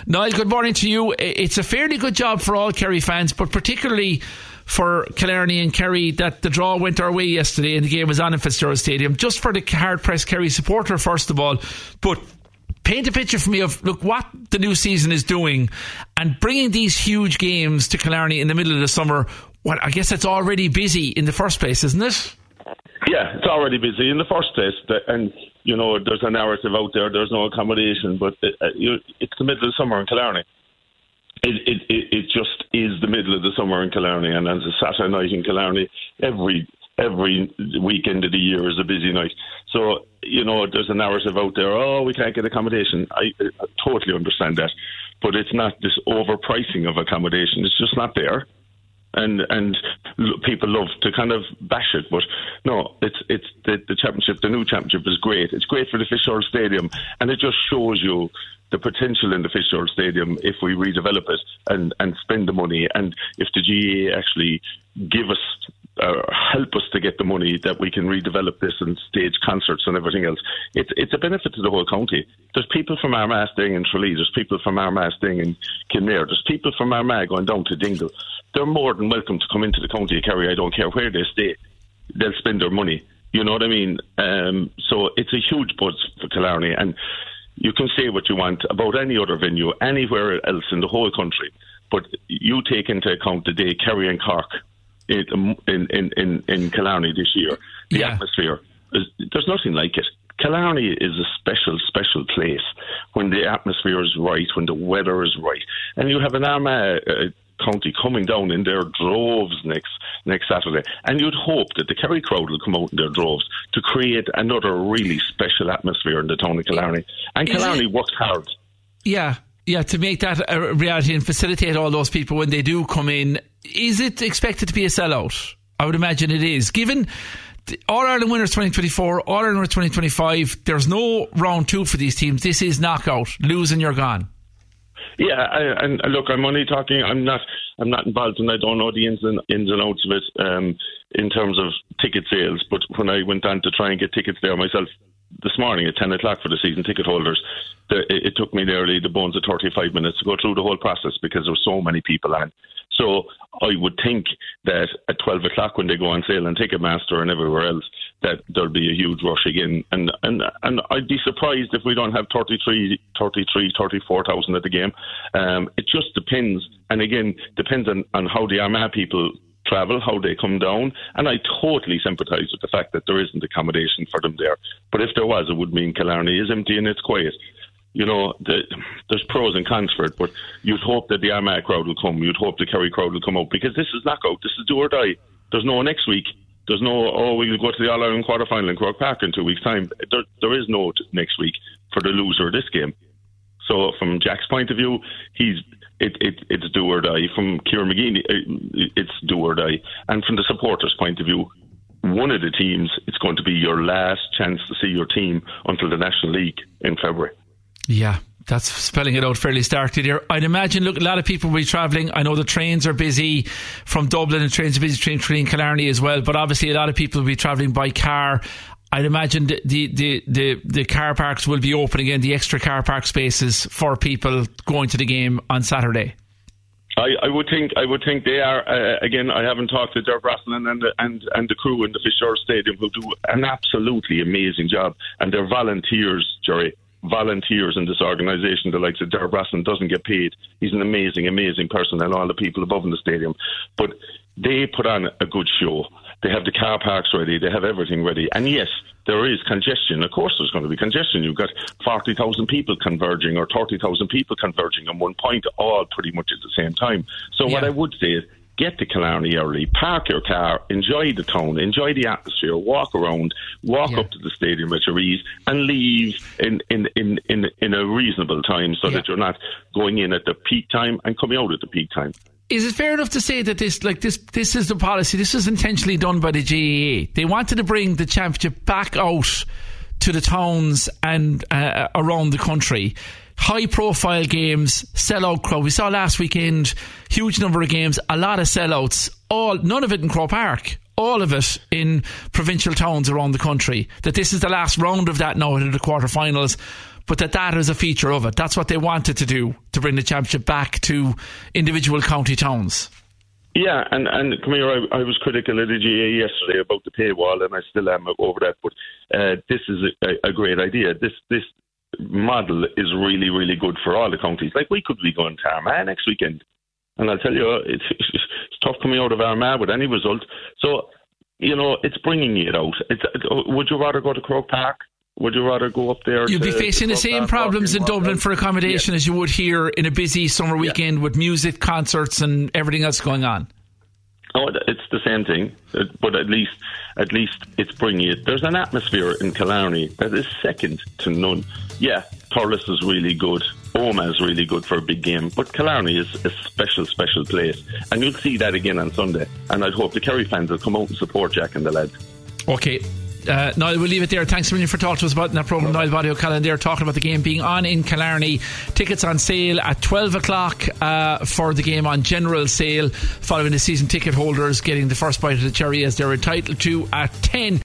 Niall, good morning to you. It's a fairly good job for all Kerry fans, but particularly for Killarney and Kerry that the draw went our way yesterday and the game was on in Fitzgerald Stadium. Just for the hard-pressed Kerry supporter, first of all, but paint a picture for me of, look, what the new season is doing and bringing these huge games to Killarney in the middle of the summer. Well, I guess it's already busy in the first place, isn't it? Yeah, it's already busy in the first place. And, you know, there's a narrative out there, there's no accommodation, but it's the middle of summer in Killarney. It just is the middle of the summer in Killarney, and as a Saturday night in Killarney, every weekend of the year is a busy night. So, you know, there's a narrative out there, we can't get accommodation. I totally understand that. But it's not this overpricing of accommodation. It's just not there. And people love to kind of bash it, but no, it's the championship. The new championship is great. It's great for the Fitzgerald Stadium, and it just shows you the potential in the Fitzgerald Stadium if we redevelop it and spend the money, and if the GAA actually give us help us to get the money that we can redevelop this and stage concerts and everything else. It's a benefit to the whole county. There's people from Armagh staying in Tralee. There's people from Armagh staying in Kinnair. There's people from Armagh going down to Dingle. They're more than welcome to come into the county of Kerry. I don't care where they stay. They'll spend their money. You know what I mean? So it's a huge buzz for Killarney, and you can say what you want about any other venue anywhere else in the whole country, but you take into account the day Kerry and Cork in Killarney this year. The atmosphere, there's nothing like it. Killarney is a special place when the atmosphere is right, when the weather is right. And you have an Armagh county coming down in their droves next Saturday. And you'd hope that the Kerry crowd will come out in their droves to create another really special atmosphere in the town of Killarney. And Killarney works hard. Yeah, to make that a reality and facilitate all those people when they do come in. Is it expected to be a sellout? I would imagine it is. Given All-Ireland winners 2024, All-Ireland winners 2025, there's no round two for these teams. This is knockout. Lose and you're gone. Yeah, and look, I'm only talking. I'm not involved, and I don't know the ins and outs of it in terms of ticket sales. But when I went on to try and get tickets there myself this morning at 10 o'clock for the season ticket holders, it took me nearly the bones of 35 minutes to go through the whole process because there were so many people on. So I would think that at 12 o'clock when they go on sale on Ticketmaster and everywhere else, that there'll be a huge rush again. And I'd be surprised if we don't have 34,000 at the game. It just depends. And again, depends on how the Armagh people travel, how they come down. And I totally sympathise with the fact that there isn't accommodation for them there. But if there was, it would mean Killarney is empty and it's quiet. You know, there's pros and cons for it, but you'd hope that the Armagh crowd will come. You'd hope the Kerry crowd will come out, because this is knockout. This is do or die. There's no next week. There's no, we'll go to the All-Ireland quarter-final in Croke Park in 2 weeks' time. There is no next week for the loser of this game. So from Jack's point of view, it's do or die. From Kieran McGeady, it's do or die. And from the supporters' point of view, one of the teams, it's going to be your last chance to see your team until the National League in February. Yeah, that's spelling it out fairly starkly there. I'd imagine, look, a lot of people will be travelling. I know the trains are busy from Dublin, and trains are busy between Tralee and Killarney as well, but obviously a lot of people will be travelling by car. I'd imagine the car parks will be open again, the extra car park spaces for people going to the game on Saturday. I would think they are. Again, I haven't talked to Derek Brosnan and the crew in the Fitzgerald Stadium, who do an absolutely amazing job, and they're volunteers, Jerry. Volunteers in this organisation. The likes of Derek Brosnan doesn't get paid. He's an amazing person, and all the people above in the stadium. But they put on a good show. They have the car parks ready. They have everything ready. And yes, there is congestion. Of course there's going to be congestion. You've got 40,000 people converging or 30,000 people converging on one point, all pretty much at the same time. So what I would say is, get to Killarney early, park your car, enjoy the town, enjoy the atmosphere, walk around, walk up to the stadium at your ease, and leave in a reasonable time, so that you're not going in at the peak time and coming out at the peak time. Is it fair enough to say that this is the policy? This is intentionally done by the GAA. They wanted to bring the championship back out to the towns and around the country. High profile games, sellout crowd. We saw last weekend, huge number of games, a lot of sellouts, none of it in Croke Park, all of it in provincial towns around the country. That this is the last round of that now into the quarterfinals. but that is a feature of it. That's what they wanted to do, to bring the championship back to individual county towns. Yeah, and come here, I was critical of the GA yesterday about the paywall, and I still am over that, but this is a great idea. This model is really, really good for all the counties. Like, we could be going to Armagh next weekend, and I'll tell you, it's tough coming out of Armagh with any result. So, it's bringing it out. Would you rather go to Croke Park? Would you rather go up there? You'd be facing the same problems in Dublin for accommodation as you would here in a busy summer weekend with music, concerts and everything else going on. Oh, it's the same thing, but at least it's bringing it. There's an atmosphere in Killarney that is second to none. Yeah, Thurles is really good. Omagh is really good for a big game, but Killarney is a special, special place, and you'll see that again on Sunday. And I'd hope the Kerry fans will come out and support Jack and the lads. Okay. Niall, we'll leave it there. Thanks a million for talking to us about that programme. Niall Body O'Callaghan there, talking about the game being on in Killarney. Tickets on sale at 12 o'clock for the game on general sale, following the season ticket holders getting the first bite of the cherry as they're entitled to at 10.